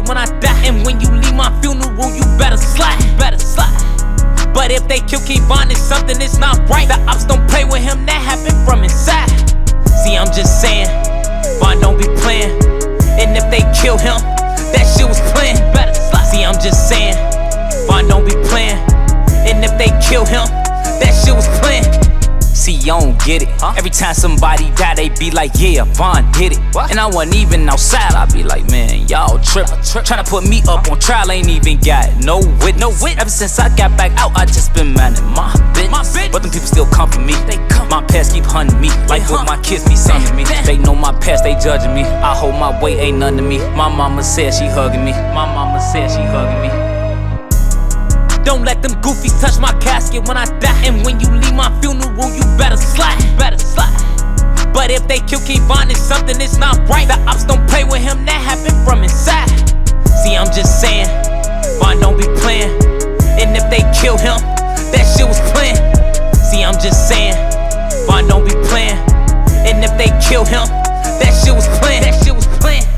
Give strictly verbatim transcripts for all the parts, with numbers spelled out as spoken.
when I die. And when you leave my funeral, you better slide, better slide. But if they kill Kevon, it's something that's not right. The ops don't play with him, that happened from inside. See, I'm just saying, Von don't be playing. And if they kill him, that shit was planned, better slide. See, I'm just saying, Von don't be playing. And if they kill him, that shit was planned. See, you don't get it. Huh? Every time somebody die, they be like, yeah, Von did it. What? And I wasn't even outside, I be like, man, y'all trip. trip. Tryna put me up on trial, ain't even got no witness. No witness. Ever since I got back out, I just been minding my business. My business. But them people still come for me. They come. My past keep hunting me, like what my kids be sending me. They know my past, they judging me. I hold my weight, ain't none to me. My mama said she hugging me. My mama said she hugging me. Don't let them goofies touch my casket when I die. And when you leave my funeral, you better slide, better slide. But if they kill Kevon, it's something that's not right. The ops don't play with him, that happened from inside. See, I'm just saying, Von don't be playing. And if they kill him, that shit was planned. See, I'm just saying, Von don't be playing. And if they kill him, that shit was planned. That shit was planned.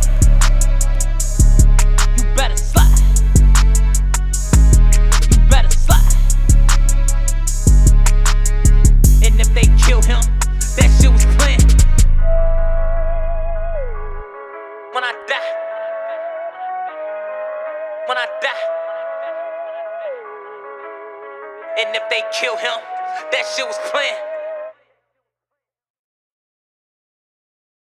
You better slide. And if they kill him, that shit was planned. When I die, when I die. And if they kill him, that shit was planned.